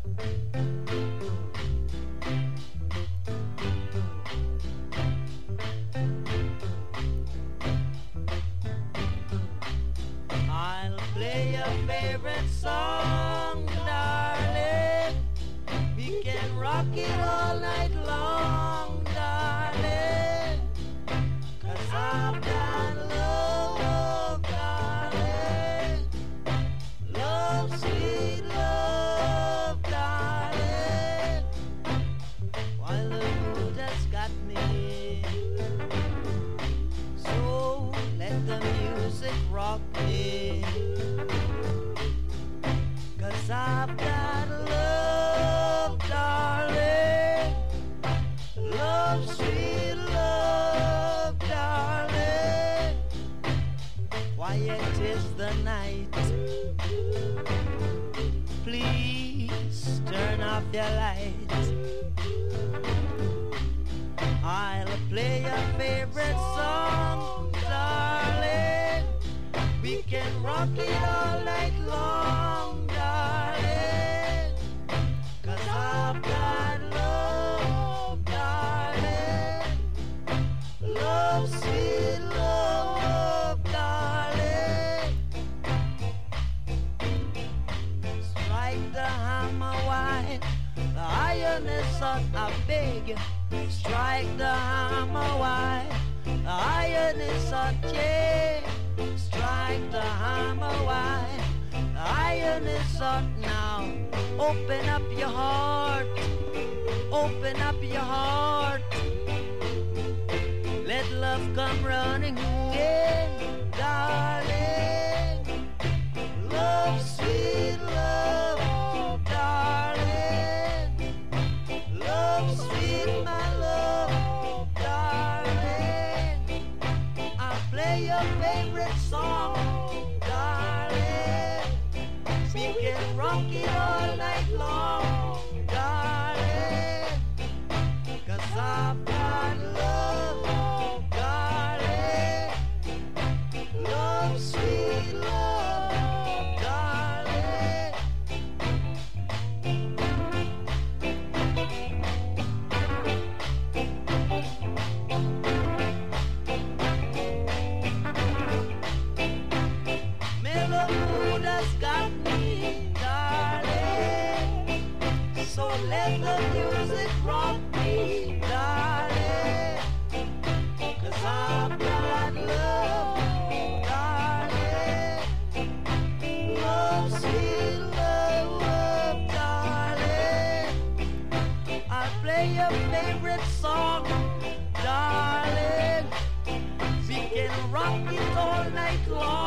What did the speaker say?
I'll play your favorite song, darling. We can rock it all night long, darling. 'Cause I've got love, darling. Love, sweet love, darling. While the mood has got me, so let the music rock me. 'Cause I've got love, darling. Love, sweet love, darling. Quiet is the night. Please turn off your light. I'll play your favorite song, darling. We can rock it all night long, darling. 'Cause I've got love, darling. Love, sweet love, darling. Strike the hammer wide, the iron is hot, I beg you. Strike the hammer wide, the iron is hot, yeah. Strike the hammer wide, the iron is hot now. Open up your heart, open up your heart. Let love come running in, darling. Love, sweet love, darling. Love, sweet my love, darling. I'll play your favorite song, darling. We can rock it all night long, darling. 'Cause I've got love, darling. Love, sweet love, darling. Mellow mood has got me, darling. So let the music rock me, darling. 'Cause I've got love, darling. Love, sweet love, darling. I'll play your favorite song, darling. We can rock it all night long.